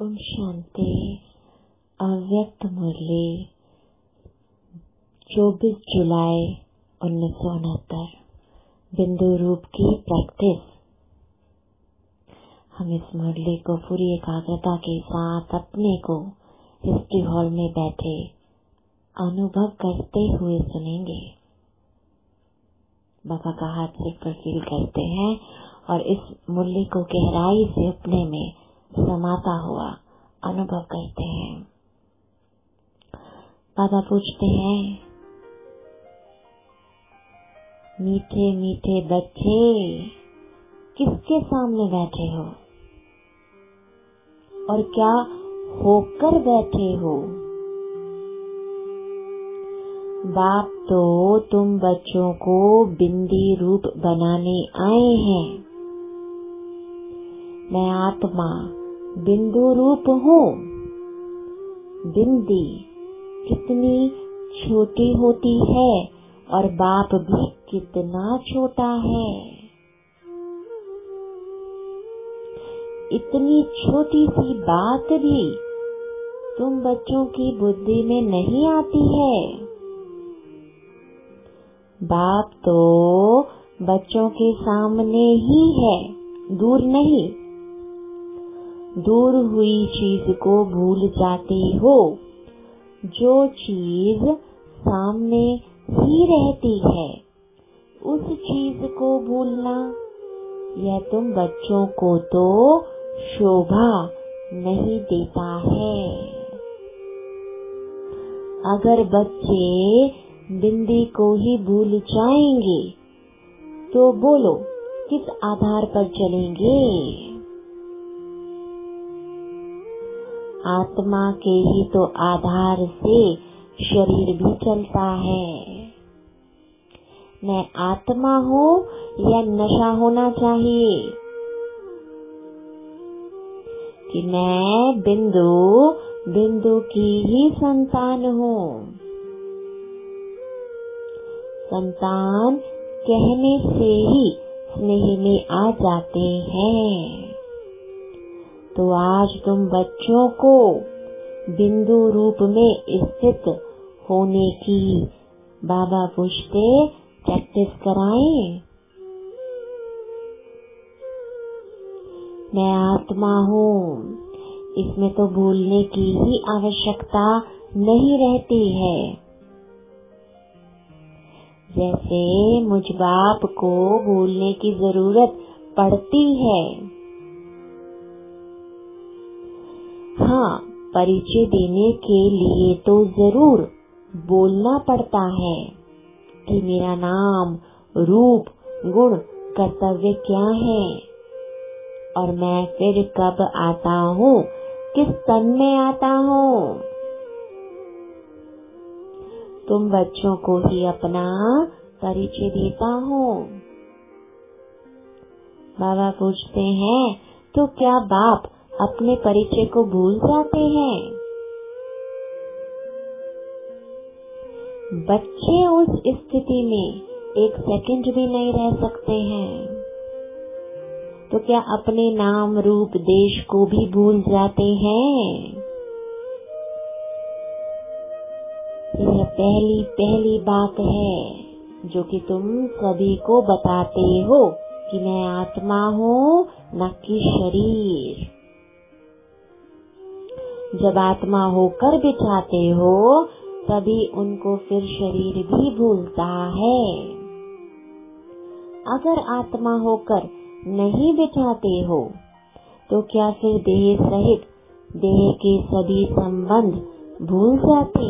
ओम शांति। अव्यक्त मुरली 24 जुलाई 1969। बिंदु रूप की प्रैक्टिस। हम इस मुरली को पूरी एकाग्रता के साथ अपने को हिस्ट्री हॉल में बैठे अनुभव करते हुए सुनेंगे। बाबा का हाथ सिर पर फील करते हैं और इस मुरली को गहराई से अपने में समाता हुआ अनुभव करते हैं। बाबा पूछते हैं, मीठे मीठे बच्चे किसके सामने बैठे हो और क्या होकर बैठे हो? बाप तो तुम बच्चों को बिंदी रूप बनाने आए हैं। मैं आत्मा बिंदु रूप हूँ। बिंदी कितनी छोटी होती है और बाप भी कितना छोटा है। इतनी छोटी सी बात भी तुम बच्चों की बुद्धि में नहीं आती है। बाप तो बच्चों के सामने ही है, दूर नहीं। दूर हुई चीज को भूल जाते हो। जो चीज सामने ही रहती है उस चीज को भूलना, यह तुम बच्चों को तो शोभा नहीं देता है। अगर बच्चे बिंदी को ही भूल जाएंगे तो बोलो किस आधार पर चलेंगे? आत्मा के ही तो आधार से शरीर भी चलता है। मैं आत्मा हूँ या नशा होना चाहिए कि मैं बिंदु की ही संतान हूँ। संतान कहने से ही स्नेह में आ जाते हैं। तो आज तुम बच्चों को बिंदु रूप में स्थित होने की बाबा पूछते प्रैक्टिस कराएं। मैं आत्मा हूँ, इसमें तो भूलने की ही आवश्यकता नहीं रहती है। जैसे मुझ बाप को भूलने की जरूरत पड़ती है। हाँ, परिचय देने के लिए तो जरूर बोलना पड़ता है कि मेरा नाम, रूप, गुण, कर्तव्य क्या है और मैं फिर कब आता हूँ, किस तन में आता हूँ। तुम बच्चों को ही अपना परिचय देता हूँ। बाबा पूछते हैं, तो क्या बाप अपने परिचय को भूल जाते हैं? बच्चे उस स्थिति में एक सेकंड भी नहीं रह सकते हैं। तो क्या अपने नाम, रूप, देश को भी भूल जाते हैं? यह पहली बात है जो कि तुम सभी को बताते हो कि मैं आत्मा हूँ, न कि शरीर। जब आत्मा होकर बिठाते हो तभी उनको फिर शरीर भी भूलता है। अगर आत्मा होकर नहीं बिठाते हो तो क्या फिर देह सहित देह के सभी संबंध भूल जाते?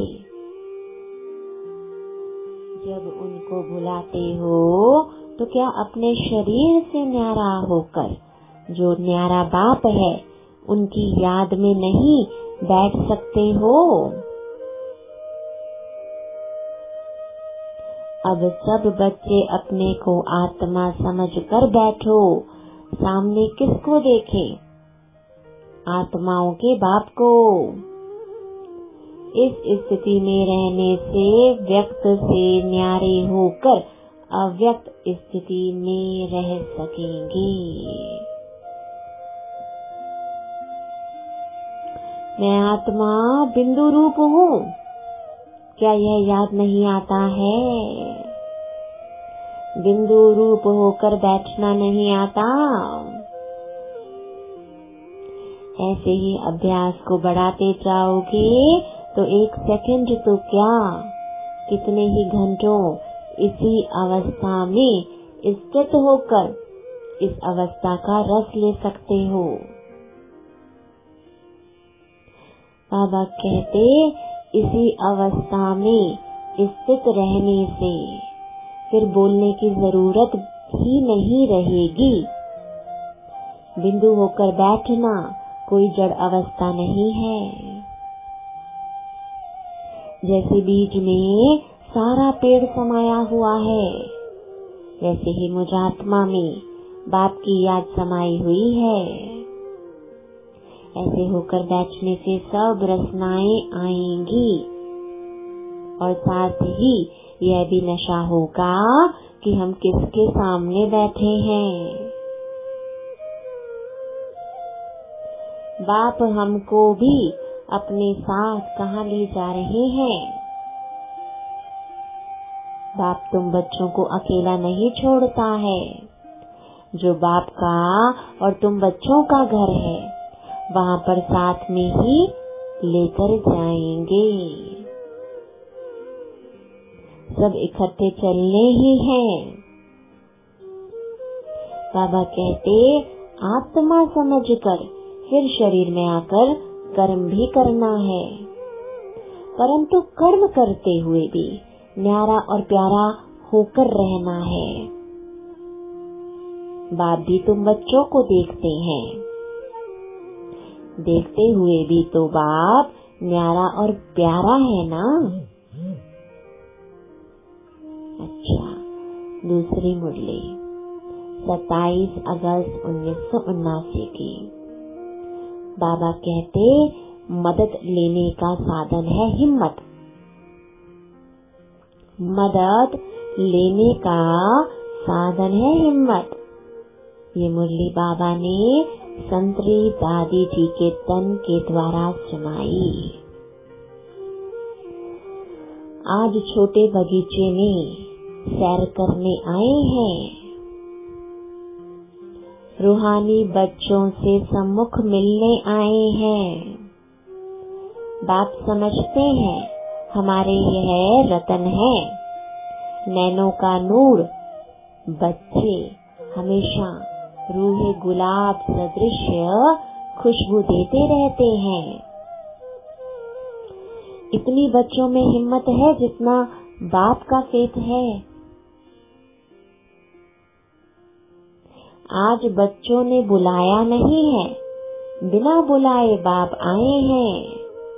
जब उनको भुलाते हो तो क्या अपने शरीर से न्यारा होकर जो न्यारा बाप है उनकी याद में नहीं बैठ सकते हो? अब सब बच्चे अपने को आत्मा समझकर बैठो। सामने किसको देखे? आत्माओं के बाप को। इस स्थिति में रहने से व्यक्त से न्यारे होकर अव्यक्त स्थिति में रह सकेंगे। मैं आत्मा बिंदु रूप हूँ, क्या यह याद नहीं आता है? बिंदु रूप होकर बैठना नहीं आता। ऐसे ही अभ्यास को बढ़ाते जाओगे तो 1 सेकंड तो क्या, कितने ही घंटों इसी अवस्था में स्थित होकर इस अवस्था का रस ले सकते हो। बाबा कहते इसी अवस्था में स्थित रहने से फिर बोलने की जरूरत ही नहीं रहेगी। बिंदु होकर बैठना कोई जड़ अवस्था नहीं है। जैसे बीज में सारा पेड़ समाया हुआ है, वैसे ही मुझ आत्मा में बाप की याद समाई हुई है। ऐसे होकर बैठने से सब रचनाएं आएंगी और साथ ही यह भी नशा होगा कि हम किसके सामने बैठे हैं। बाप हमको भी अपने साथ कहाँ ले जा रहे हैं। बाप तुम बच्चों को अकेला नहीं छोड़ता है। जो बाप का और तुम बच्चों का घर है, वहाँ पर साथ में ही लेकर जाएंगे। सब इकट्ठे चलने ही हैं। बाबा कहते आत्मा समझकर फिर शरीर में आकर कर्म भी करना है, परंतु कर्म करते हुए भी न्यारा और प्यारा होकर रहना है। बाप भी तुम बच्चों को देखते हैं, देखते हुए भी तो बाप न्यारा और प्यारा है ना। अच्छा, दूसरी मुरली 27 अगस्त 1979 की। बाबा कहते मदद लेने का साधन है हिम्मत। मदद लेने का साधन है हिम्मत। ये मुरली बाबा ने संतरी दादी जी के तन के द्वारा सुनाई। आज छोटे बगीचे में सैर करने आए हैं। रूहानी बच्चों से सम्मुख मिलने आए हैं। बाप समझते हैं हमारे यह रतन है, नैनों का नूर। बच्चे हमेशा रूहे गुलाब सदृश खुशबू देते रहते हैं। इतनी बच्चों में हिम्मत है जितना बाप का फेथ है। आज बच्चों ने बुलाया नहीं है, बिना बुलाए बाप आए हैं।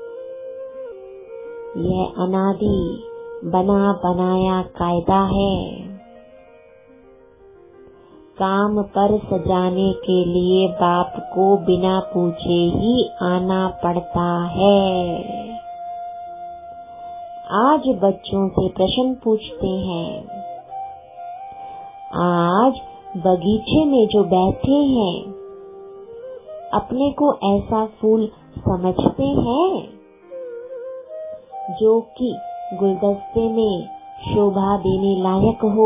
यह अनादि बना बनाया कायदा है। काम पर सजाने के लिए बाप को बिना पूछे ही आना पड़ता है। आज बच्चों से प्रश्न पूछते हैं। आज बगीचे में जो बैठे हैं, अपने को ऐसा फूल समझते हैं जो कि गुलदस्ते में शोभा देने लायक हो।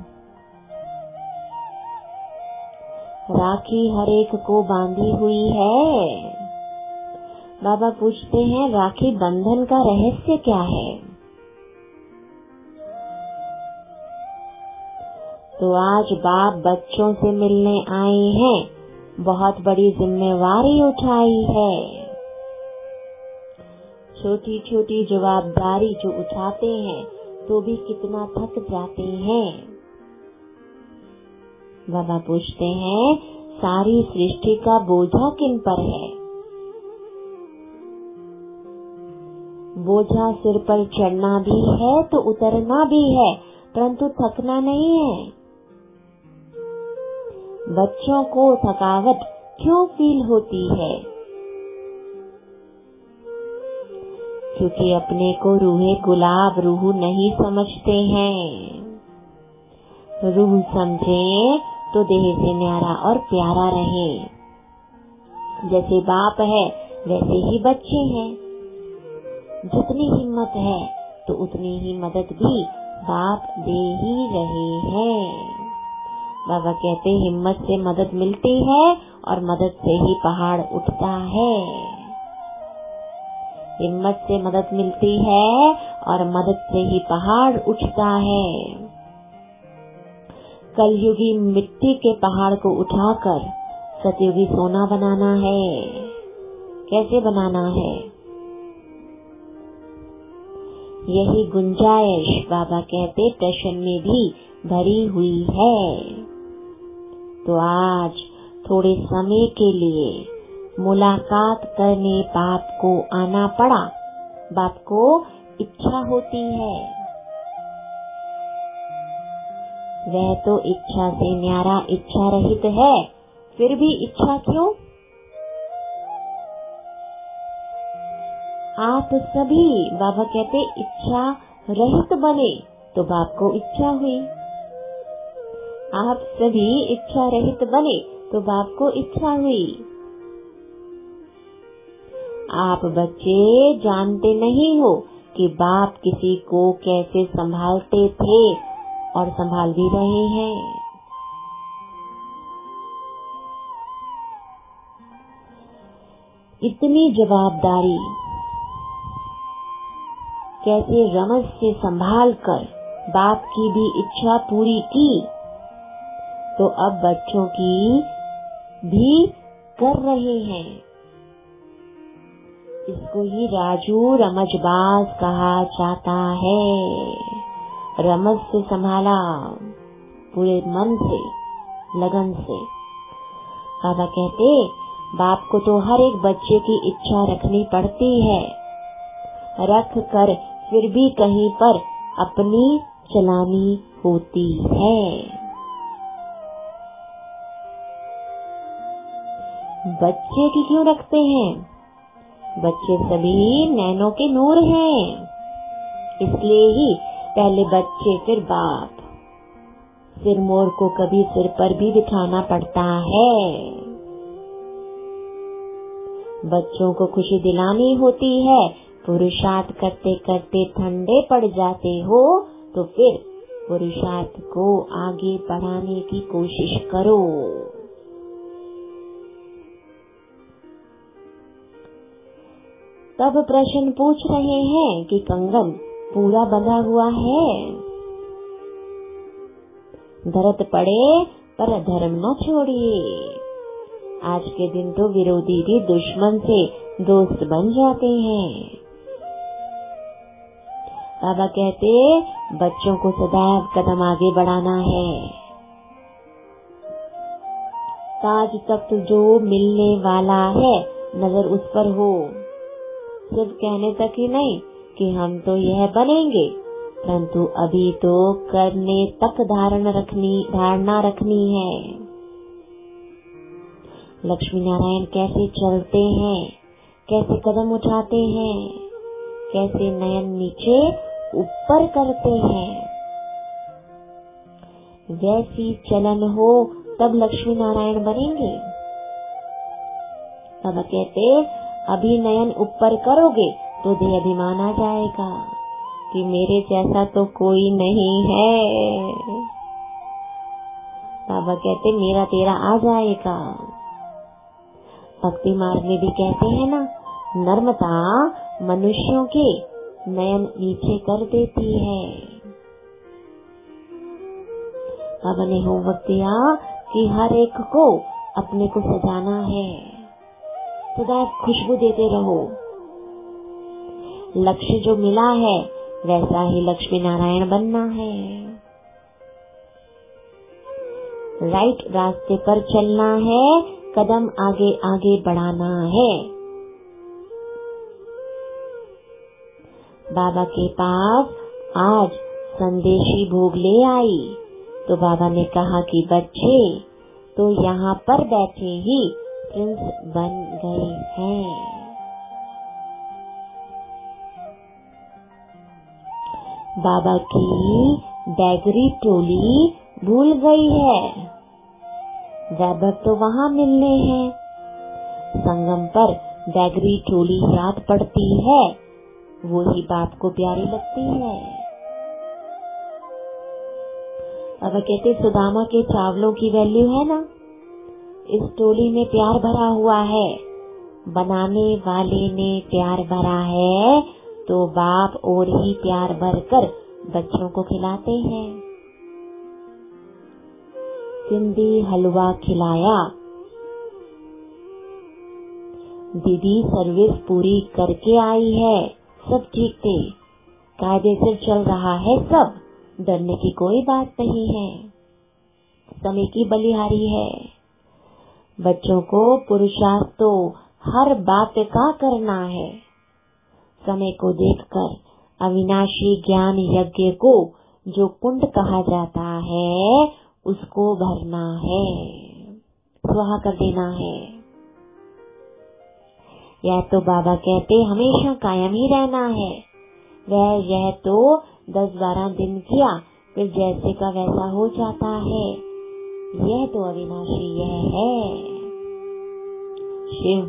राखी हर एक को बांधी हुई है। बाबा पूछते हैं राखी बंधन का रहस्य क्या है? तो आज बाप बच्चों से मिलने आए हैं, बहुत बड़ी जिम्मेवारी उठाई है। छोटी छोटी जवाबदारी जो उठाते हैं तो भी कितना थक जाते हैं। बाबा पूछते हैं सारी सृष्टि का बोझा किन पर है? बोझा सिर पर चढ़ना भी है तो उतरना भी है, परंतु थकना नहीं है। बच्चों को थकावट क्यों फील होती है? क्योंकि अपने को रूहे गुलाब रूह नहीं समझते हैं। रूह समझे तो देह से न्यारा और प्यारा रहे। जैसे बाप है वैसे ही बच्चे हैं, जितनी हिम्मत है तो उतनी ही मदद भी बाप दे ही रहे हैं। बाबा कहते हिम्मत से मदद मिलती है और मदद से ही पहाड़ उठता है। हिम्मत से मदद मिलती है और मदद से ही पहाड़ उठता है। कलयुगी मिट्टी के पहाड़ को उठाकर सतयुगी सोना बनाना है। कैसे बनाना है? यही गुंजाइश बाबा कहते प्रश्न में भी भरी हुई है। तो आज थोड़े समय के लिए मुलाकात करने बाप को आना पड़ा। बाप को इच्छा होती है, वह तो इच्छा से न्यारा इच्छा रहित है, फिर भी इच्छा क्यों? आप सभी बाबा कहते इच्छा रहित बने तो बाप को इच्छा हुई। आप सभी इच्छा रहित बने तो बाप को इच्छा हुई। आप बच्चे जानते नहीं हो कि बाप किसी को कैसे संभालते थे और संभाल भी रहे हैं। इतनी जवाबदारी कैसे रमज से संभाल कर बाप की भी इच्छा पूरी की, तो अब बच्चों की भी कर रहे हैं। इसको ही राजू रमजबाज कहा जाता है। रमज से संभाला, पूरे मन से, लगन से। बाबा कहते बाप को तो हर एक बच्चे की इच्छा रखनी पड़ती है, रख कर फिर भी कहीं पर अपनी चलानी होती है। बच्चे की क्यों रखते हैं? बच्चे सभी नैनों के नूर हैं, इसलिए ही पहले बच्चे फिर बाप। सिरमौर को कभी सिर पर भी बिठाना पड़ता है। बच्चों को खुशी दिलानी होती है। पुरुषार्थ करते करते ठंडे पड़ जाते हो तो फिर पुरुषार्थ को आगे बढ़ाने की कोशिश करो। तब प्रश्न पूछ रहे हैं कि कंगन पूरा बंधा हुआ है। धरत पड़े पर धर्म न छोड़िए। आज के दिन तो विरोधी भी दुश्मन से दोस्त बन जाते हैं। बाबा कहते बच्चों को सदैव कदम आगे बढ़ाना है। ताज तख्त जो मिलने वाला है नजर उस पर हो। सिर्फ कहने तक ही नहीं कि हम तो यह बनेंगे, परंतु अभी तो करने तक धारणा रखनी है। लक्ष्मी नारायण कैसे चलते हैं, कैसे कदम उठाते हैं, कैसे नयन नीचे ऊपर करते हैं, वैसी चलन हो तब लक्ष्मी नारायण बनेंगे। बाबा कहते अभी नयन ऊपर करोगे तो देह अभिमान आ जाएगा कि मेरे जैसा तो कोई नहीं है। बाबा कहते मेरा तेरा आ जाएगा। भक्ति मार्ग में भी कहते हैं ना, नर्मता मनुष्यों के नयन नीचे कर देती है। बाबा ने होमवर्क दिया कि हर एक को अपने को सजाना है, सदैव खुशबू देते रहो। लक्ष्य जो मिला है वैसा ही लक्ष्मी नारायण बनना है। राइट रास्ते पर चलना है, कदम आगे आगे बढ़ाना है। बाबा के पास आज संदेशी भोग ले आई तो बाबा ने कहा कि बच्चे तो यहाँ पर बैठे ही प्रिंस बन गए हैं। बाबा की बैगरी टोली भूल गई है, वैभव तो वहाँ मिलने हैं। संगम पर बैगरी टोली याद पड़ती है, वही बाप को प्यारी लगती है। अब कहते सुदामा के चावलों की वैल्यू है ना, इस टोली में प्यार भरा हुआ है, बनाने वाले ने प्यार भरा है तो बाप और ही प्यार भरकर बच्चों को खिलाते हैं। सिंधी हलवा खिलाया, दीदी सर्विस पूरी करके आई है, सब ठीक थे, कायदे से चल रहा है सब, डरने की कोई बात नहीं है, समय की बलिहारी है। बच्चों को पुरुषार्थ तो हर बात का करना है, समय को देखकर अविनाशी ज्ञान यज्ञ को जो कुंड कहा जाता है उसको भरना है, स्वाहा कर देना है। यह तो बाबा कहते हमेशा कायम ही रहना है, वह यह तो 10-12 दिन किया फिर जैसे का वैसा हो जाता है, यह तो अविनाशी यह है। शिव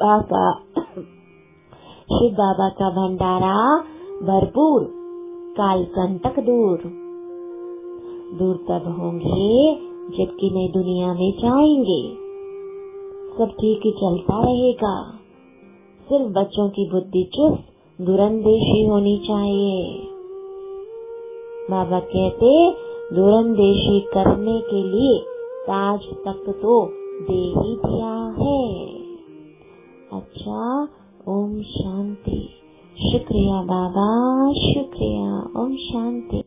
बाबा का भंडारा भरपूर, काल कंटक दूर, दूर तब होंगे जबकि नई दुनिया में जाएंगे, सब ठीक ही चलता रहेगा, सिर्फ बच्चों की बुद्धि चुस्त दूरंदेशी होनी चाहिए। बाबा कहते दूरंदेशी करने के लिए ताज तक तो दे ही दिया है। अच्छा, ओम शांति। शुक्रिया बाबा, शुक्रिया। ओम शांति।